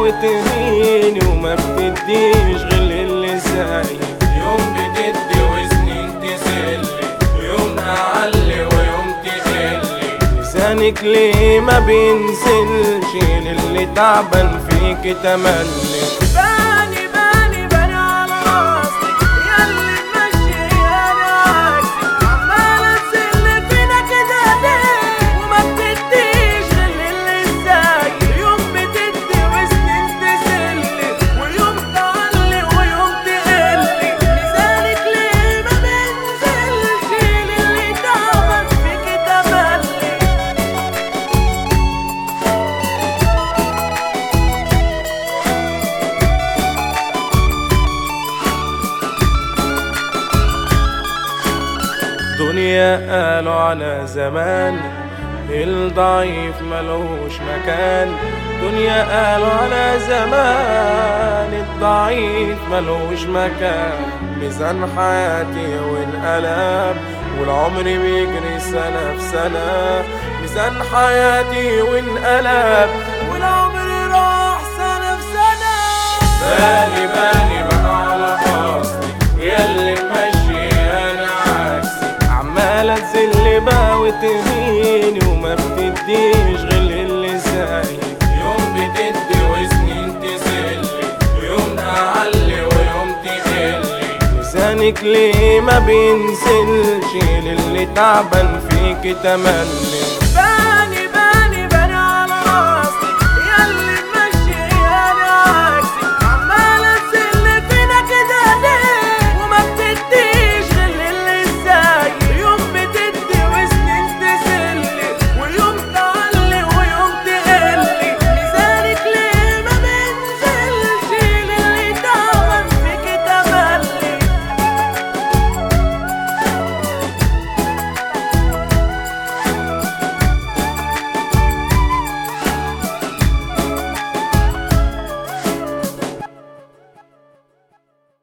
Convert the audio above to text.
وتهيني وما بتديش غير اللي زيك. يوم بتدي وسنين تسلي، ويوم أعلي ويوم تقلي. لسانك ليه ما بينزلش للي تعبان فيك تملي. باني باني باني على راسك ياللي ماشي انا عكسك، عمالة تسل فينا كده ليه وما بتديش غير اللي زيك. يوم بتدي وسنين تسلي، ويوم تعلي ويوم تقلي. ميزانك ليه ما بينزلش للي تعبان فيك تملي. دنيا قالوا على زمان الضعيف ملوش مكان. دنيا قالوا على زمان الضعيف ملوش مكان. ميزان حياتي وانقلب والعمر بيجري سنة في سنة. ميزان حياتي وانقلب والعمر راح سنة في سنة. بالي بالي بقى على قصدي ياللي ماشي أنا عكسي. عمالة تزل بقى وتهيني وما بتديش غير اللي زيك. يوم بتدي وسنين تسلي، ويوم أعلي ويوم تقلي. لسانك ليه ما بينزلش للي تعبان فيك تملي.